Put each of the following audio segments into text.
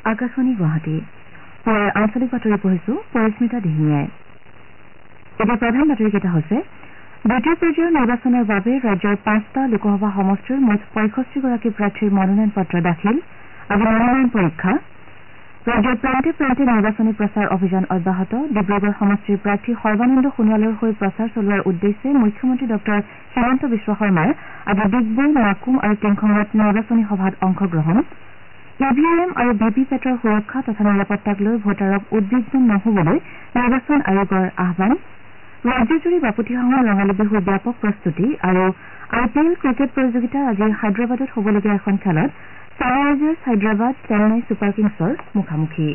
আকাশবাণী গুৱাহাটী পুৱাৰ আঞ্চলিক বাতৰি পঢ়িছো পৰিস্মিতা দিহিঙীয়াই। এতিয়া প্ৰধান বাতৰিকেইটা হৈছে দ্বিতীয় পৰ্যায়ৰ নিৰ্বাচনৰ বাবে ৰাজ্যৰ 5টা লোকসভা সমষ্টিৰ মুঠ 65গৰাকী প্ৰাৰ্থীৰ মনোনয়ন পত্ৰ দাখিল, আজি মনোনয়ন পৰীক্ষা। ৰাজ্যৰ প্ৰান্তে প্ৰান্তে নিৰ্বাচনী প্ৰচাৰ অভিযান অব্যাহত, ডিব্ৰুগড় সমষ্টিৰ প্ৰাৰ্থী সৰ্বানন্দ সোণোৱালৰ হৈ প্ৰচাৰ চলোৱাৰ উদ্দেশ্যে মুখ্যমন্ত্ৰী ডঃ হিমন্ত বিশ্ব শৰ্মাৰ আজি ডিগবৈ, মাকুম আৰু টিংখঙত নিৰ্বাচনী সভাত অংশগ্ৰহণ। ইভিএম আৰু ভিভিপেটৰ সুৰক্ষা তথা নিৰাপত্তাক লৈ ভোটাৰক উদ্বিগ্ন নহবলৈ নিৰ্বাচন আয়োগৰ আহ্বান। ৰাজ্যজুৰি বাপুতিসাহোন ৰঙালী বিহুৰ ব্যাপক প্ৰস্তুতি আৰু IPL ক্ৰিকেট প্ৰতিযোগিতাৰ আজি হায়দৰাবাদত হ'বলগীয়া এখন খেলত ছানৰাইজাৰ্ছ হায়দৰাবাদ চেন্নাই ছুপাৰ কিংছৰ মুখামুখি।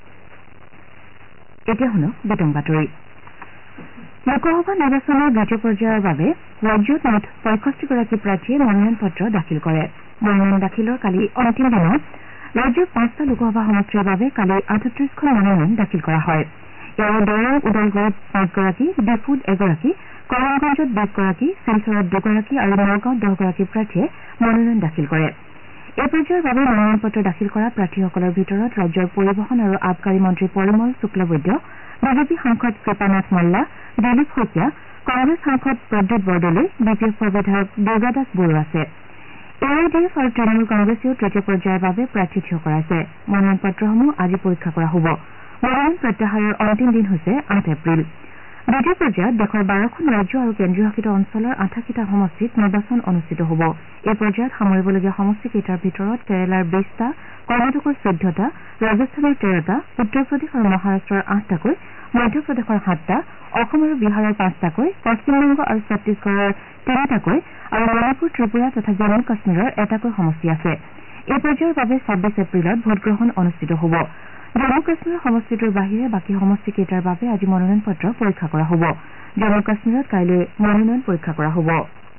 এতিয়া শুনক বিতং বাতৰি। লোকসভা নিৰ্বাচনৰ দ্বিতীয় পৰ্যায়ৰ বাবে ৰাজ্যত মুঠ 65গৰাকী প্ৰাৰ্থীয়ে মনোনয়ন পত্ৰ দাখিল কৰে। মনোনয়ন দাখিলৰ কালি অন্তিম দিনত ৰাজ্যৰ 5টা লোকসভা সমষ্টিৰ বাবে কালি 38খন মনোনয়ন দাখিল কৰা হয়। ইয়াৰে দৰং ওদালগুৰিত 5গৰাকী, ডিফুত এগৰাকী, কৰিমগঞ্জত 20গৰাকী, শিলচৰত 2গৰাকী আৰু নগাঁৱত 10গৰাকী প্ৰাৰ্থীয়ে মনোনয়ন দাখিল কৰে। এই পৰ্যায়ৰ বাবে মনোনয়ন পত্ৰ দাখিল কৰা প্ৰাৰ্থীসকলৰ ভিতৰত ৰাজ্যৰ পৰিবহণ আৰু আবকাৰী মন্ত্ৰী পৰিমল শুক্লবৈদ্য, বিজেপি সাংসদ কৃপানাথ মাল্লা, দিলীপ শইকীয়া, কংগ্ৰেছ সাংসদ প্ৰদ্যুৎ বৰদলৈ, BPFৰ বিধায়ক দুৰ্গাদাস বড়ো আছে। AIDF আৰু তৃণমূল কংগ্ৰেছেও তৃতীয় পৰ্যায়ৰ বাবে প্ৰাৰ্থী থিয় কৰাইছে। মনোনয়ন পত্ৰসমূহ আজি পৰীক্ষা কৰা হ'ব। মনোনয়ন প্ৰত্যাহাৰৰ অন্তিম দিন হৈছে 8 এপ্ৰিল। দ্বিতীয় পৰ্যায়ত দেশৰ 12খন ৰাজ্য আৰু কেন্দ্ৰীয় শাসিত অঞ্চলৰ 88টা সমষ্টিত নিৰ্বাচন অনুষ্ঠিত হ'ব। এই পৰ্যায়ত সামৰিবলগীয়া সমষ্টিকেইটাৰ ভিতৰত কেৰালাৰ 20টা, কৰ্ণাটকৰ 14টা, ৰাজস্থানৰ 13টা, উত্তৰ প্ৰদেশ আৰু মহাৰাষ্ট্ৰৰ 8টাকৈ, মধ্যপ্ৰদেশৰ 7টা, অসম আৰু বিহাৰৰ 5টাকৈ, পশ্চিমবংগ আৰু ছত্তিশগড়ৰ 3টাকৈ আৰু মণিপুৰ, ত্ৰিপুৰা তথা জম্মু কাশ্মীৰৰ 1টাকৈ সমষ্টি আছে। এই পৰ্যায়ৰ বাবে 26 এপ্ৰিলত ভোটগ্ৰহণ অনুষ্ঠিত হ'ব। জম্মু কাশ্মীৰৰ সমষ্টিটোৰ বাহিৰে বাকী সমষ্টিকেইটাৰ বাবে আজি মনোনয়ন পত্ৰ পৰীক্ষা কৰা হ'ব। জম্মু কাশ্মীৰত কাইলৈ মনোনয়ন পৰীক্ষা কৰা হ'ব।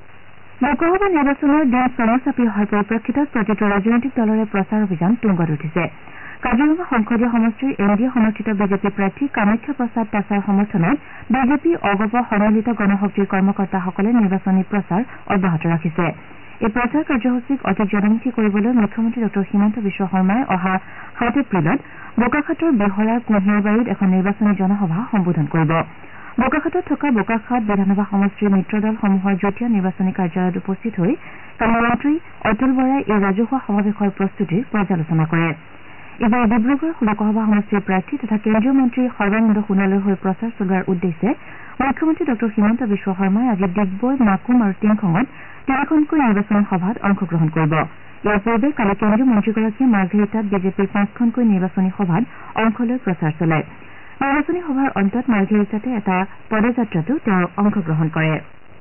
লোকসভা নিৰ্বাচনৰ দিন চমু চাপি অহাৰ পৰিপ্ৰেক্ষিতত প্ৰতিটো ৰাজনৈতিক দলৰে প্ৰচাৰ অভিযান তুংগত উঠিছে। কাজিৰঙা সংসদীয় সমষ্টিৰ NDA সমৰ্থিত বিজেপি প্ৰাৰ্থী কামাখ্যা প্ৰসাদ তাছাৰ সমৰ্থনত বিজেপি অগপ সন্মিলিত গণশক্তিৰ কৰ্মকৰ্তাসকলে নিৰ্বাচনী প্ৰচাৰ অব্যাহত ৰাখিছে। এই প্ৰচাৰ কাৰ্যসূচীক অধিক জনমুখী কৰিবলৈ মুখ্যমন্ত্ৰী ডঃ হিমন্ত বিশ্ব শৰ্মাই অহা 7 এপ্ৰিলত বোকাখাতৰ বিহৰাৰ কুঁহিয়াৰবাৰীত এখন নিৰ্বাচনী জনসভা সম্বোধন কৰিব। বোকাখাতত থকা বোকাখাত বিধানসভা সমষ্টিৰ মিত্ৰ দলসমূহৰ যুটীয়া নিৰ্বাচনী কাৰ্যালয়ত উপস্থিত হৈ কালি মন্ত্ৰী অতুল বৰাই এই ৰাজহুৱা সমাৱেশৰ প্ৰস্তুতিৰ পৰ্যালোচনা কৰে। ইফালে ডিব্ৰুগড় লোকসভা সমষ্টিৰ প্ৰাৰ্থী তথা কেন্দ্ৰীয় মন্ত্ৰী সৰ্বানন্দ সোণোৱালৰ হৈ প্ৰচাৰ চলোৱাৰ উদ্দেশ্যে মুখ্যমন্ত্ৰী ডঃ হিমন্ত বিশ্ব শৰ্মাই আজি ডিগবৈ, মাকুম আৰু টিংখঙত 3খনকৈ নিৰ্বাচনী সভাত অংশগ্ৰহণ কৰিব। ইয়াৰ পূৰ্বে কালি কেন্দ্ৰীয় মন্ত্ৰীগৰাকীয়ে মাৰ্ঘেৰিটাত বিজেপিৰ 5খনকৈ নিৰ্বাচনী সভাত অংশ লৈ প্ৰচাৰ চলায়। নিৰ্বাচনী সভাৰ অন্তত মাৰ্ঘেৰিটাতে এটা পদযাত্ৰাতো তেওঁ অংশগ্ৰহণ কৰে।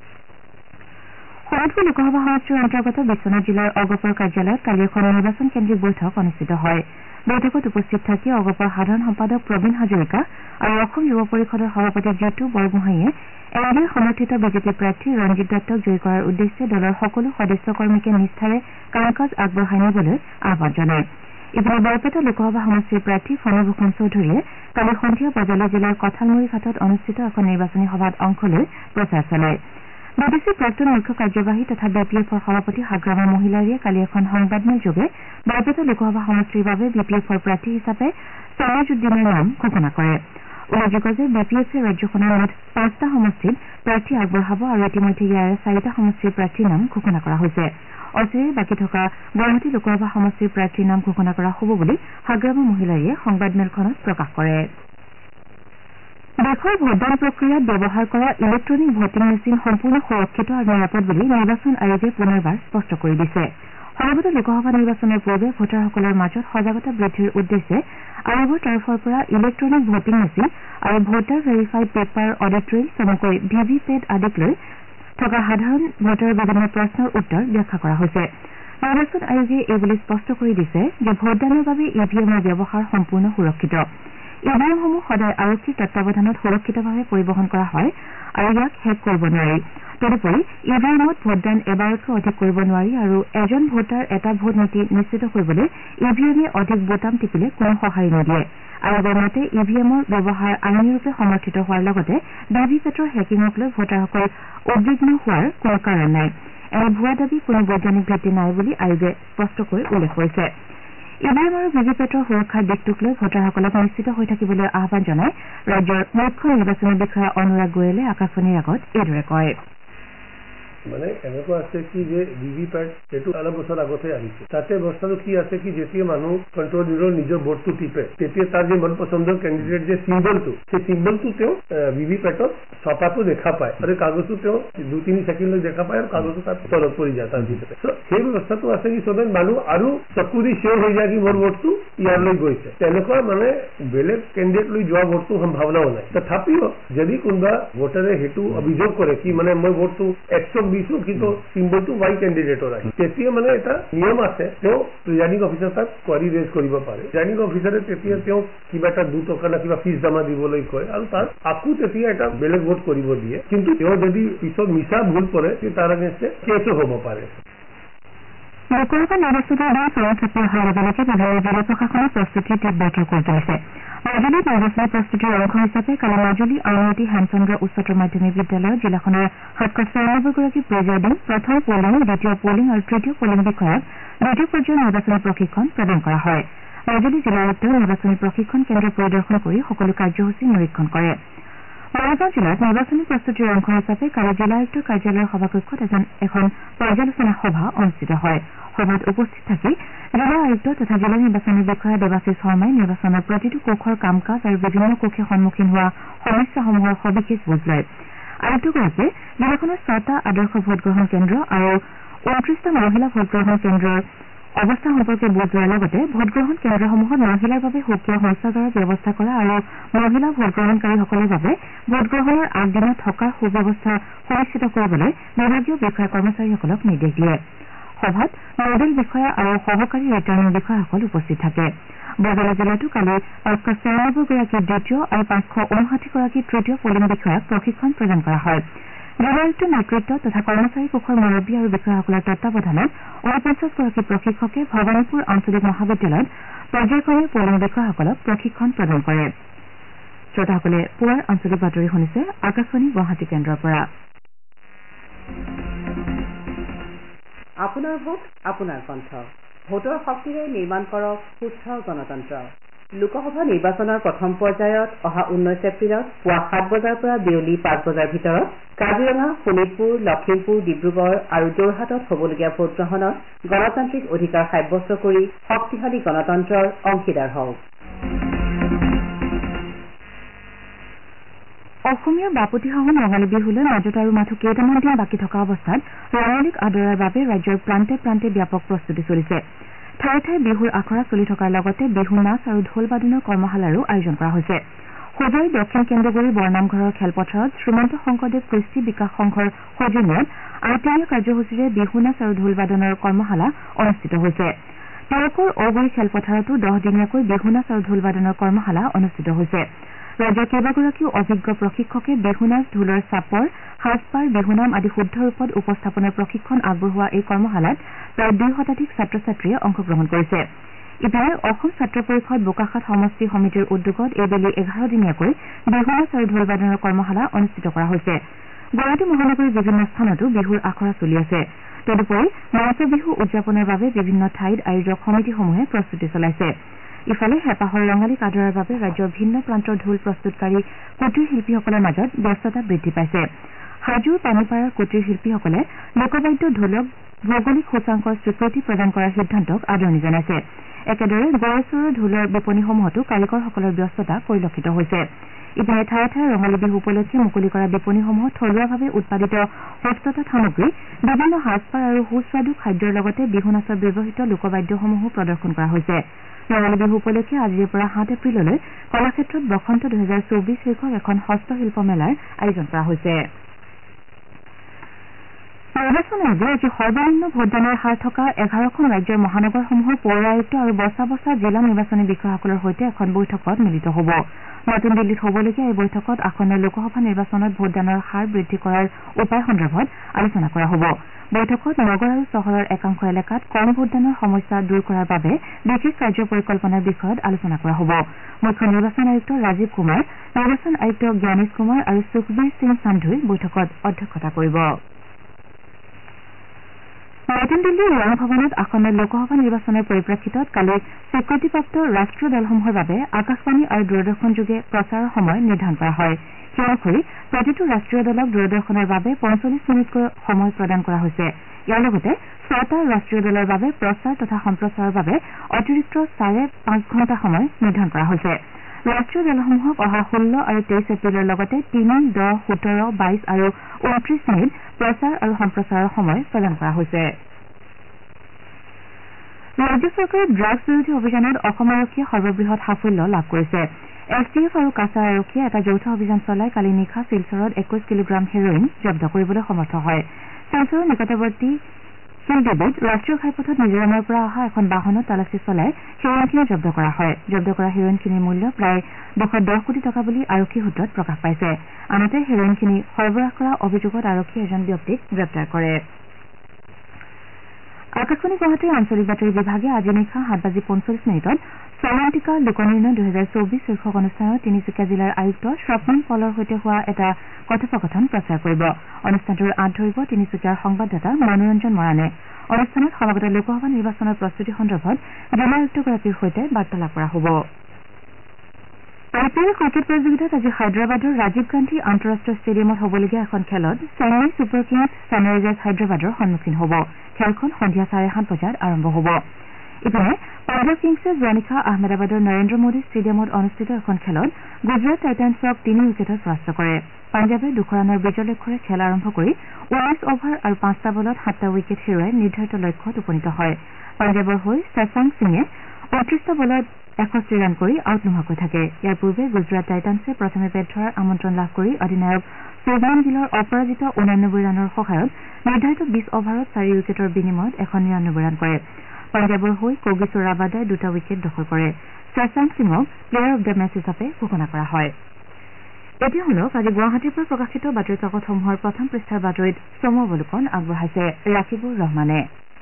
শোণিতপুৰ লোকসভা সমষ্টিৰ অন্তৰ্গত বিশ্বনাথ জিলাৰ অগপৰ কাৰ্যালয়ত কালি এখন নিৰ্বাচন কেন্দ্ৰিক বৈঠক অনুষ্ঠিত হয়। বৈঠকত উপস্থিত থাকি অগপৰ সাধাৰণ সম্পাদক প্ৰবীণ হাজৰিকা আৰু অসম যুৱ পৰিষদৰ সভাপতি জিতু বৰগোহাঁইয়ে NDA সমৰ্থিত বিজেপি প্ৰাৰ্থী ৰঞ্জিত দত্তক জয়ী কৰাৰ উদ্দেশ্যে দলৰ সকলো সদস্য কৰ্মীকে নিষ্ঠাৰে কাম কাজ আগবঢ়াই নিবলৈ আহ্বান জনায়। ইফালে বৰপেটা লোকসভা সমষ্টিৰ প্ৰাৰ্থী ফণীভূষণ চৌধুৰীয়ে কালি সন্ধিয়া বজালী জিলাৰ কঠালমুৰি ঘাটত অনুষ্ঠিত এখন নিৰ্বাচনী সভাত অংশ লৈ প্ৰচাৰ চলায়। BDCৰ প্ৰাক্তন মুখ্য কাৰ্যবাহী তথা BPFৰ সভাপতি হাগ্ৰামা মহিলাৰীয়ে কালি এখন সংবাদমেল যোগে বৰপেটা লোকসভা সমষ্টিৰ বাবে BPFৰ প্ৰাৰ্থী হিচাপে ছামিজুদ্দিনৰ নাম ঘোষণা কৰে। উল্লেখযোগ্য যে BPFে ৰাজ্যখনৰ মুঠ 5টা সমষ্টিত প্ৰাৰ্থী আগবঢ়াব আৰু ইতিমধ্যে ইয়াৰে 4টা সমষ্টিৰ প্ৰাৰ্থীৰ নাম ঘোষণা কৰা হৈছে। অচিৰেই বাকী থকা গুৱাহাটী লোকসভা সমষ্টিৰ প্ৰাৰ্থীৰ নাম ঘোষণা কৰা হ'ব বুলি হাগ্ৰামা মহিলাৰীয়ে সংবাদমেলখনত প্ৰকাশ কৰে। দেশৰ ভোটদান প্ৰক্ৰিয়াত ব্যৱহাৰ কৰা ইলেক্ট্ৰনিক ভোটিং মেচিন সম্পূৰ্ণ সুৰক্ষিত আৰু নিৰাপদ বুলি নিৰ্বাচন আয়োগে পুনৰবাৰ স্পষ্ট কৰি দিছে। সমাগত লোকসভা নিৰ্বাচনৰ পূৰ্বে ভোটাৰসকলৰ মাজত সজাগতা বৃদ্ধিৰ উদ্দেশ্যে আয়োগৰ তৰফৰ পৰা ইলেক্ট্ৰনিক ভোটিং মেচিন আৰু voter verified paper audit trail চমুকৈ VVPAT আদিক লৈ থকা সাধাৰণ ভোটাৰৰ বিভিন্ন প্ৰশ্নৰ উত্তৰ ব্যাখ্যা কৰা হৈছে। নিৰ্বাচন আয়োগে এই বুলি স্পষ্ট কৰি দিছে যে ভোটদানৰ বাবে EVMৰ ব্যৱহাৰ সম্পূৰ্ণ সুৰক্ষিত। EVMসমূহ সদায় আৰক্ষীৰ তত্বাৱধানত সুৰক্ষিতভাৱে পৰিবহণ কৰা হয় আৰু ইয়াক হেক কৰিব নোৱাৰি। তদুপৰি EVMত ভোটদান এবাৰতকৈ অধিক কৰিব নোৱাৰি আৰু এজন ভোটাৰ এটা ভোট নীতি নিশ্চিত কৰিবলৈ EVMে অধিক বোতাম টিপিলে কোনো সঁহাৰি নিদিয়ে। আয়োগৰ মতে EVMৰ ব্যৱহাৰ আইনীৰূপে সমৰ্থিত হোৱাৰ লগতে VVPATৰ হেকিঙক লৈ ভোটাৰসকল উদ্বিগ্ন হোৱাৰ কোনো কাৰণ নাই। এনে ভুৱা দাবী কোনো বৈজ্ঞানিক ভিত্তি নাই বুলি আয়োগে স্পষ্টকৈ উল্লেখ কৰিছে। ইভিএম আৰু ভিভিপেটৰ সুৰক্ষাৰ দিশটোক লৈ ভোটাৰসকলক নিশ্চিত হৈ থাকিবলৈ আহ্বান জনাই ৰাজ্যৰ মুখ্য নিৰ্বাচনী বিষয়া অনুৰাগ গোয়েলে আকাশবাণীৰ আগত এইদৰে কয় মানে এনেকুৱা আছে কি যে ভিভিপেট এইটো অলপ বছৰ আগতে আহিছে তাতে বস্তুটো কি আছে কি যেতিয়া মানুহ কণ্ট্ৰল ব্যুৰৰ নিজৰ ভোটটো টিপে তেতিয়া তাৰ যে মন পচন্দৰ কেণ্ডিডেট যে চিম্বলটো সেই চিম্বলটো তেওঁ ভিভিপেটত ছপাটো দেখা পায় আৰু কাগজটো তেওঁ 2-3 ছেকেণ্ডলৈ দেখা পায় আৰু কাগজটো তাত তলত পৰি যায় তাৰ ভিতৰতে সেই ব্যৱস্থাটো আছে কি চবে মানুহ আৰু চকুৰি চিয়ৰ হৈ যায় কি মোৰ ভোটটো ইয়ালৈ গৈছে তেনেকুৱা মানে বেলেগ কেণ্ডিডেট লৈ যোৱা ভোটটো সম্ভাৱনাও নাই তথাপিও যদি কোনোবা ভোটাৰে সেইটো অভিযোগ কৰে কি মানে মই ভোটটো 120 কিন্তু চিম্বলটো ওয়াই কেণ্ডিডেটৰ আহে তেতিয়া মানে এটা নিয়ম আছে তেওঁ প্ৰিজাইডিং অফিচাৰ তাক কোৱাৰি ৰেজ কৰিব পাৰে প্ৰিজাইডিং অফিচাৰে তেতিয়া তেওঁ কিবা এটা 2 টকা না কিবা ফিজ জমা দিবলৈ কয় আৰু তাত আকৌ তেতিয়া এটা বেলেগ ভোট কৰিব দিয়ে কিন্তু তেওঁ যদি পিছত মিছা ভুল কৰে তাৰ আগেষ্টে কেছো হ'ব পাৰে লোকসভা নিৰ্বাচনৰ বাবে চৰম ক্ষেত্ৰ অহাৰ লগে লগে বিভিন্ন জিলা প্ৰশাসনৰ প্ৰস্তুতি তীব্ৰতৰ কৰি তুলিছে মাজুলীত নিৰ্বাচনী প্ৰস্তুতিৰ অংশ হিচাপে কালি মাজুলী আউনীআটী হেমচন্দ্ৰ উচ্চতৰ মাধ্যমিক বিদ্যালয়ত জিলাখনৰ 794গৰাকী প্ৰিজাইডিং প্ৰথম পলিং দ্বিতীয় পলিং আৰু তৃতীয় পলিং বিষয়াক দ্বিতীয় পৰ্যায়ৰ নিৰ্বাচনী প্ৰশিক্ষণ প্ৰদান কৰা হয় মাজুলী জিলা আয়ুক্তই নিৰ্বাচনী প্ৰশিক্ষণ কেন্দ্ৰ পৰিদৰ্শন কৰি সকলো কাৰ্যসূচী নিৰীক্ষণ কৰে মৰিগাঁও জিলাত নিৰ্বাচনী প্ৰস্তুতিৰ অংশ হিচাপে কালি জিলা আয়ুক্তৰ কাৰ্যালয়ৰ সভাকক্ষত এখন পৰ্যালোচনা সভা অনুষ্ঠিত হয় সভাত উপস্থিত থাকি জিলা আয়ুক্ত তথা জিলা নিৰ্বাচনী বিষয়া দেৱাশীষ শৰ্মাই নিৰ্বাচনৰ প্ৰতিটো কক্ষৰ কাম কাজ আৰু বিভিন্ন কক্ষে সন্মুখীন হোৱা সমস্যাসমূহৰ সবিশেষ বুজ লয় আয়ুক্তগৰাকীয়ে জিলাখনৰ 6টা আদৰ্শ ভোটগ্ৰহণ কেন্দ্ৰ আৰু 29টা মহিলা ভোটগ্ৰহণ কেন্দ্ৰৰ অৱস্থা সম্পৰ্কে বুজ লোৱাৰ লগতে ভোটগ্ৰহণ কেন্দ্ৰসমূহত মহিলাৰ বাবে সুকীয়া শৌচাগাৰৰ ব্যৱস্থা কৰা আৰু মহিলা ভোটগ্ৰহণকাৰীসকলৰ বাবে ভোটগ্ৰহণৰ আগদিনা থকাৰ সুব্যৱস্থা সুনিশ্চিত কৰিবলৈ বিভাগীয় বিষয়া কৰ্মচাৰীসকলক নিৰ্দেশ দিয়ে সভাত নডেল বিষয়া আৰু সহকাৰী ৰিটাৰ্ণিং বিষয়াসকল উপস্থিত থাকে বৰপেটা জিলাতো কালি 594গৰাকী দ্বিতীয় আৰু 559গৰাকী তৃতীয় পলিং বিষয়াক প্ৰশিক্ষণ প্ৰদান কৰা হয় জিলা আয়ুক্তৰ নেতৃত্ব তথা কৰ্মচাৰী পক্ষৰ মুৰব্বী আৰু বিষয়াসকলৰ তত্বাৱধানত 49গৰাকী প্ৰশিক্ষকে ভৱানীপুৰ আঞ্চলিক মহাবিদ্যালয়ত পৰ্যায়ক্ৰমে পলিং বিষয়াসকলক প্ৰশিক্ষণ প্ৰদান কৰে শ্ৰোতাসকলে পুৱাৰ আঞ্চলিক বাতৰি শুনিছে আকাশবাণী গুৱাহাটী কেন্দ্ৰৰ পৰা আপোনাৰ ভোট আপোনাৰ কণ্ঠ ভোটৰ শক্তিৰে নিৰ্মাণ কৰক সুস্থ গণতন্ত্ৰ লোকসভা নিৰ্বাচনৰ প্ৰথম পৰ্যায়ত অহা 19 এপ্ৰিলত পুৱা 7 বজাৰ পৰা বিয়লি 5 বজাৰ ভিতৰত কাজিৰঙা শোণিতপুৰ লখিমপুৰ ডিব্ৰুগড় আৰু যোৰহাটত হ'বলগীয়া ভোটগ্ৰহণত গণতান্ত্ৰিক অধিকাৰ সাব্যস্ত কৰি শক্তিশালী গণতন্ত্ৰৰ অংশীদাৰ হওক অসমীয়া বাপতিসাহোন ৰঙালী বিহুলৈ মাজত আৰু মাথো কেইটামান দিন বাকী থকা অৱস্থাত ৰঙালীক আদৰাৰ বাবে ৰাজ্যৰ প্ৰান্তে প্ৰান্তে ব্যাপক প্ৰস্তুতি চলিছে ঠায়ে ঠায়ে বিহুৰ আখৰা চলি থকাৰ লগতে বিহু নাচ আৰু ঢোল বাদনৰ কৰ্মশালাৰো আয়োজন কৰা হৈছে হোজাই দক্ষিণ কেন্দ্ৰগুৰি বৰনামঘৰৰ খেলপথাৰত শ্ৰীমন্ত শংকৰদেৱ কৃষ্টি বিকাশ সংঘৰ সৌজন্যত আইতলীয়া কাৰ্যসূচীৰে বিহু নাচ আৰু ঢোল বাদনৰ কৰ্মশালা অনুষ্ঠিত হৈছে তেওঁলোকৰ ঔগুৰি খেলপথাৰতো 10 দিনীয়াকৈ বিহু নাচ আৰু ঢোল বাদনৰ কৰ্মশালা অনুষ্ঠিত হৈছে ৰাজ্যৰ কেইবাগৰাকীও অভিজ্ঞ প্ৰশিক্ষকে বিহু নাচ ঢোলৰ চাপৰ সাজপাৰ বিহুনাম আদি শুদ্ধ ৰূপত উপস্থাপনৰ প্ৰশিক্ষণ আগবঢ়োৱা এই কৰ্মশালাত প্ৰায় 2 শতাধিক ছাত্ৰ ছাত্ৰীয়ে অংশগ্ৰহণ কৰিছে ইপিনে অসম ছাত্ৰ পৰিষদ বোকাখাত সমষ্টি সমিতিৰ উদ্যোগত এইবেলি 11 দিনীয়াকৈ বিহু নাচ আৰু ঢোল বাদনৰ কৰ্মশালা অনুষ্ঠিত কৰা হৈছে গুৱাহাটী মহানগৰীৰ বিভিন্ন স্থানতো বিহুৰ আখৰা চলি আছে তদুপৰি মঞ্চ বিহু উদযাপনৰ বাবে বিভিন্ন ঠাইত আয়োজক সমিতিসমূহে প্ৰস্তুতি চলাইছে ইফালে হেঁপাহৰ ৰঙালীক আদৰাৰ বাবে ৰাজ্যৰ ভিন্ন প্ৰান্তৰ ঢোল প্ৰস্তুতকাৰী কুটিৰ শিল্পীসকলৰ মাজত ব্যস্ততা বৃদ্ধি পাইছে হাজোৰ পানীপাৰাৰ কুটিৰ শিল্পীসকলে লোকবাদ্য ঢোলক ভৌগোলিক সূচাংকৰ স্বীকৃতি প্ৰদান কৰাৰ সিদ্ধান্তক আদৰণি জনাইছে একেদৰে গড়চুৰৰ ঢোলৰ বিপণীসমূহতো কাৰিকৰসকলৰ ব্যস্ততা পৰিলক্ষিত হৈছে ইপিনে ঠায়ে ঠায়ে ৰঙালী বিহু উপলক্ষে মুকলি কৰা বিপণীসমূহত থলুৱাভাৱে উৎপাদিত হস্ততাঁত সামগ্ৰী বিভিন্ন সাজপাৰ আৰু সুস্বাদু খাদ্যৰ লগতে বিহু নাচত ব্যৱহৃত লোকবাদ্যসমূহো প্ৰদৰ্শন কৰা হৈছে ৰঙালী বিহু উপলক্ষে আজিৰে পৰা 7 এপ্ৰিললৈ কলাক্ষেত্ৰত বসন্ত 2024 শীৰ্ষক এখন হস্তশিল্প মেলাৰ আয়োজন কৰা হৈছে নিৰ্বাচন আয়োগে আজি সৰ্বনিম্ন ভোটদানৰ হাৰ থকা 11খন ৰাজ্যৰ মহানগৰসমূহৰ পৌৰ আয়ুক্ত আৰু বছা বছা জিলা নিৰ্বাচনী বিষয়াসকলৰ সৈতে এখন বৈঠকত মিলিত হ'ব নতুন দিল্লীত হ'বলগীয়া এই বৈঠকত আসন্ন লোকসভা নিৰ্বাচনত ভোটদানৰ হাৰ বৃদ্ধি কৰাৰ উপায় সন্দৰ্ভত আলোচনা কৰা হ'ব বৈঠকত নগৰ আৰু চহৰৰ একাংশ এলেকাত কম ভোটদানৰ সমস্যা দূৰ কৰাৰ বাবে বিশেষ কাৰ্য পৰিকল্পনাৰ বিষয়ত আলোচনা কৰা হ'ব মুখ্য নিৰ্বাচন আয়ুক্ত ৰাজীৱ কুমাৰ নিৰ্বাচন আয়ুক্ত জ্ঞানেশ কুমাৰ আৰু সুখবীৰ সিং সান্ধুই বৈঠকত অধ্যক্ষতা কৰিব নতুন দিল্লীৰ ৰং ভৱনত আসন্ন লোকসভা নিৰ্বাচনৰ পৰিপ্ৰেক্ষিতত কালি স্বীকৃতিপ্ৰাপ্ত ৰাষ্ট্ৰীয় দলসমূহৰ বাবে আকাশবাণী আৰু দূৰদৰ্শনযোগে প্ৰচাৰৰ সময় নিৰ্ধাৰণ কৰা হয় সেই অনুসৰি প্ৰতিটো ৰাষ্ট্ৰীয় দলক দূৰদৰ্শনৰ বাবে 45 মিনিটকৈ সময় প্ৰদান কৰা হৈছে ইয়াৰ লগতে 6টা ৰাষ্ট্ৰীয় দলৰ বাবে প্ৰচাৰ তথা সম্প্ৰচাৰৰ বাবে অতিৰিক্ত 5.5 ঘণ্টা সময় নিৰ্ধাৰণ কৰা হৈছে ৰাষ্ট্ৰীয় দলসমূহক অহা 16 আৰু 23 এপ্ৰিলৰ লগতে 3, 10, 17, 22 আৰু 29 মিনিট প্ৰচাৰ আৰু সম্প্ৰচাৰৰ সময় প্ৰদান কৰা হৈছে ৰাজ্য চৰকাৰে ড্ৰাগছ বিৰোধী অভিযানত অসম আৰক্ষীয়ে সৰ্ববৃহৎ সাফল্য লাভ কৰিছে এছটিএফ আৰু কাছাৰ আৰক্ষীয়ে এটা যৌথ অভিযান চলাই কালি নিশা শিলচৰত 21 কিলোগ্ৰাম হেৰইন জব্দ কৰিবলৈ সমৰ্থ হয় শিলচৰৰ নিকটৱৰ্তী শিলদেৱীত ৰাষ্ট্ৰীয় ঘাইপথত মিজোৰামৰ পৰা অহা এখন বাহনত তালাচী চলাই হেৰইনখিনি জব্দ কৰা হয় জব্দ কৰা হেৰইনখিনিৰ মূল্য প্ৰায় 210 কোটি টকা বুলি আৰক্ষী সূত্ৰত প্ৰকাশ পাইছে আনহাতে হেৰইনখিনি সৰবৰাহ কৰা অভিযোগত আৰক্ষীয়ে এজন ব্যক্তিক গ্ৰেপ্তাৰ কৰে আকাশবাণী গুৱাহাটীৰ আঞ্চলিক বাতৰি বিভাগে আজি নিশা 7:45 চয়ন্তিকা লোকনিৰ্ণয় 2024 শীৰ্ষক অনুষ্ঠানত তিনিচুকীয়া জিলাৰ আয়ুক্ত স্বপ্নিল পলৰ সৈতে হোৱা এটা কথোপকথন প্ৰচাৰ কৰিব অনুষ্ঠানটোৰ আঁত ধৰিব তিনিচুকীয়াৰ সংবাদদাতা মনোৰঞ্জন মৰাণে অনুষ্ঠানত সমাগত লোকসভা নিৰ্বাচনৰ প্ৰস্তুতি সন্দৰ্ভত জিলা আয়ুক্তগৰাকীৰ সৈতে বাৰ্তালাপ কৰা হ'ব IPL ক্ৰিকেট প্ৰতিযোগিতাত আজি হায়দৰাবাদৰ ৰাজীৱ গান্ধী আন্তঃৰাষ্ট্ৰীয় ষ্টেডিয়ামত হ'বলগীয়া এখন খেলত চেন্নাই ছুপাৰ কিংছ ছানৰাইজাৰ্ছ হায়দৰাবাদৰ সন্মুখীন হ'ব খেলখন সন্ধিয়া 7:30 বজাত আৰম্ভ হ'ব ইপিনে পাঞ্জাৱ কিংছে যোৱা নিশা আহমেদাবাদৰ নৰেন্দ্ৰ মোদী ষ্টেডিয়ামত অনুষ্ঠিত এখন খেলত গুজৰাট টাইটান্ছক 3 উইকেটত পৰাস্ত কৰে পাঞ্জাৱে 2 ৰানৰ বিজয় লক্ষ্যৰে খেল আৰম্ভ কৰি 19 অভাৰ আৰু 5টা বলত 7টা উইকেট হেৰুৱাই নিৰ্ধাৰিত লক্ষ্যত উপনীত হয় পাঞ্জাৱৰ হৈ শশাংক সিঙে 29টা বলত 61 ৰান কৰি আউট নোহোৱাকৈ থাকে ইয়াৰ পূৰ্বে গুজৰাট টাইটান্ছে প্ৰথমে বেট ধৰাৰ আমন্ত্ৰণ লাভ কৰি অধিনায়ক শুভমান গিলৰ অপৰাজিত 89 ৰানৰ সহায়ত নিৰ্ধাৰিত 20 অভাৰত 4 উইকেটৰ বিনিময়ত 199 ৰান কৰে পাঞ্জাৱৰ হৈ কগিছৰ ৰাবাদাই 2টা উইকেট দখল কৰে শশাংক সিঙক প্লেয়াৰ অব দ্য মেচ হিচাপে ঘোষণা কৰা হয় এতিয়া হলক আজি গুৱাহাটীৰ পৰা প্ৰকাশিত বাতৰি কাকতসমূহৰ প্ৰথম পৃষ্ঠাৰ বাতৰিত চমু অৱলোকন আগবঢ়াইছে ৰাকিবুৰ ৰহমানে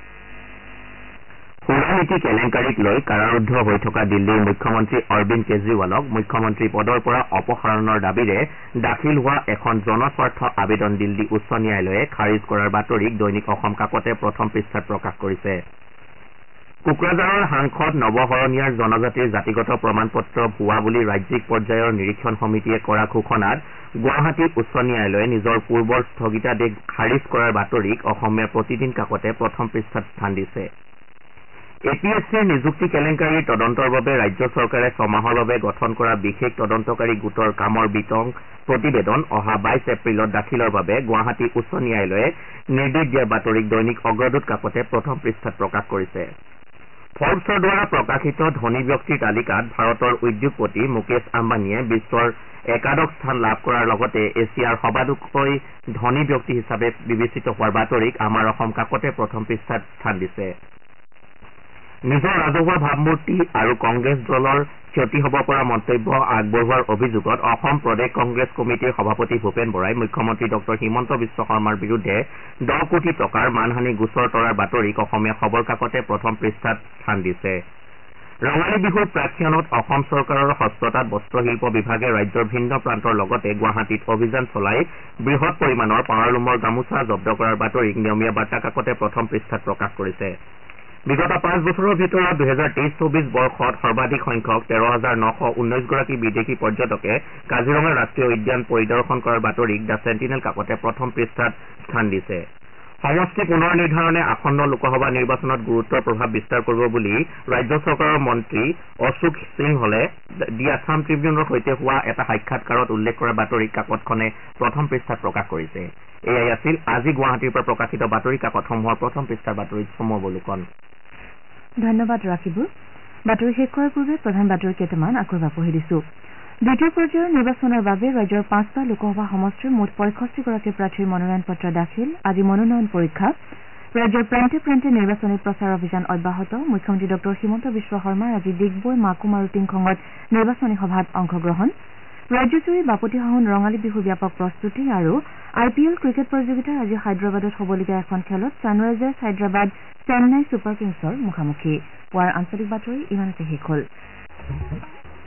সুৰানীতি কেলেংকাৰীক লৈ কাৰাৰুদ্ধ হৈ থকা দিল্লীৰ মুখ্যমন্ত্ৰী অৰবিন্দ কেজৰিৱালক মুখ্যমন্ত্ৰী পদৰ পৰা অপসাৰণৰ দাবীৰে দাখিল হোৱা এখন জনস্বাৰ্থ আবেদন দিল্লী উচ্চ ন্যায়ালয়ে খাৰিজ কৰাৰ বাতৰিক দৈনিক অসম কাকতে প্ৰথম পৃষ্ঠাত প্ৰকাশ কৰিছে কোকৰাঝাৰৰ সাংসদ নৱশৰণীয়াৰ জনজাতিৰ জাতিগত প্ৰমাণপত্ৰ ভুৱা বুলি ৰাজ্যিক পৰ্যায়ৰ নিৰীক্ষণ সমিতিয়ে কৰা ঘোষণাত গুৱাহাটী উচ্চ ন্যায়ালয়ে নিজৰ পূৰ্বৰ স্থগিতাদেশ খাৰিজ কৰাৰ বাতৰিক অসমীয়া প্ৰতিদিন কাকতে প্ৰথম পৃষ্ঠাত স্থান দিছে APSCৰ নিযুক্তি কেলেংকাৰীৰ তদন্তৰ বাবে ৰাজ্য চৰকাৰে 6 মাহৰ বাবে গঠন কৰা বিশেষ তদন্তকাৰী গোটৰ কামৰ বিতং প্ৰতিবেদন অহা 22 এপ্ৰিলত দাখিলৰ বাবে গুৱাহাটী উচ্চ ন্যায়ালয়ে নিৰ্দেশ দিয়াৰ বাতৰিক দৈনিক অগ্ৰদূত কাকতে প্ৰথম পৃষ্ঠাত প্ৰকাশ কৰিছে ফৰ্বছৰ দ্বাৰা প্ৰকাশিত ধনী ব্যক্তিৰ তালিকাত ভাৰতৰ উদ্যোগপতি মুকেশ আম্বানীয়ে বিশ্বৰ একাদশ স্থান লাভ কৰাৰ লগতে এছিয়াৰ সবাতোকৈ ধনী ব্যক্তি হিচাপে বিবেচিত হোৱাৰ বাতৰিক আমাৰ অসম কাকতে প্ৰথম পৃষ্ঠাত স্থান দিছে নিজৰ ৰাজহুৱা ভাৱমূৰ্তি আৰু কংগ্ৰেছ দলৰ ক্ষতি হ'ব পৰা মন্তব্য আগবঢ়োৱাৰ অভিযোগত অসম প্ৰদেশ কংগ্ৰেছ কমিটিৰ সভাপতি ভূপেন বৰাই মুখ্যমন্ত্ৰী ডক্টৰ হিমন্ত বিশ্ব শৰ্মাৰ বিৰুদ্ধে 10 কোটি টকাৰ মানহানি গোচৰ তৰাৰ বাতৰিক অসমীয়া খবৰ কাকতে প্ৰথম পৃষ্ঠাত স্থান দিছে ৰঙালী বিহুৰ প্ৰাক্ষণত অসম চৰকাৰৰ হস্ততাঁত বস্ত্ৰশিল্প বিভাগে ৰাজ্যৰ ভিন্ন প্ৰান্তৰ লগতে গুৱাহাটীত অভিযান চলাই বৃহৎ পৰিমাণৰ পাৱাৰলুমৰ গামোচা জব্দ কৰাৰ বাতৰিক নিয়মীয়া বাৰ্তা কাকতে প্ৰথম পৃষ্ঠাত প্ৰকাশ কৰিছে বিগত 5 বছৰৰ ভিতৰত 2023-24 বৰ্ষত সৰ্বাধিক সংখ্যক 13,919 গৰাকী বিদেশী পৰ্যটকে কাজিৰঙা ৰাষ্ট্ৰীয় উদ্যান পৰিদৰ্শন কৰাৰ বাতৰিক দ্য চেণ্টিনেল কাকতে প্ৰথম পৃষ্ঠাত স্থান দিছে সমষ্টি পুনৰ নিৰ্ধাৰণে আসন্ন লোকসভা নিৰ্বাচনত গুৰুত্বৰ প্ৰভাৱ বিস্তাৰ কৰিব বুলি ৰাজ্য চৰকাৰৰ মন্ত্ৰী অশোক সিংহলে দি আছাম ট্ৰিবিউনৰ সৈতে হোৱা এটা সাক্ষাৎকাৰত উল্লেখ কৰা বাতৰিক কাকতখনে প্ৰথম পৃষ্ঠাত প্ৰকাশ কৰিছে এয়াই আছিল আজি গুৱাহাটীৰ পৰা প্ৰকাশিত বাতৰি কাকতসমূহৰ প্ৰথম পৃষ্ঠাৰ বাতৰিত চমু অৱলোকন ধন্যবাদ ৰাকিবুৰ বাতৰি শেষ কৰাৰ পূৰ্বে প্ৰধান বাতৰি কেইটামান আকৌ পঢ়ি দিছো দ্বিতীয় পৰ্যায়ৰ নিৰ্বাচনৰ বাবে ৰাজ্যৰ 5টা লোকসভা সমষ্টিৰ মুঠ 65 গৰাকী প্ৰাৰ্থীৰ মনোনয়ন পত্ৰ দাখিল আজি মনোনয়ন পৰীক্ষা ৰাজ্যৰ প্ৰান্তে প্ৰান্তে নিৰ্বাচনী প্ৰচাৰ অভিযান অব্যাহত মুখ্যমন্ত্ৰী ডক্টৰ হিমন্ত বিশ্ব শৰ্মাৰ আজি ডিগবৈ মাকুম আৰু টিংখঙত নিৰ্বাচনী সভাত অংশগ্ৰহণ ৰাজ্যজুৰি বাপতিসাহোন ৰঙালী বিহুৰ ব্যাপক প্ৰস্তুতি আৰু IPL ক্ৰিকেট প্ৰতিযোগিতাৰ আজি হায়দৰাবাদত হ'বলগীয়া এখন খেলত ছানৰাইজাৰ্ছ হায়দৰাবাদ চেন্নাই ছুপাৰ কিংছৰ মুখামুখি হোৱাৰ আঞ্চলিক বাতৰি ইমানতে শেষ হ'ল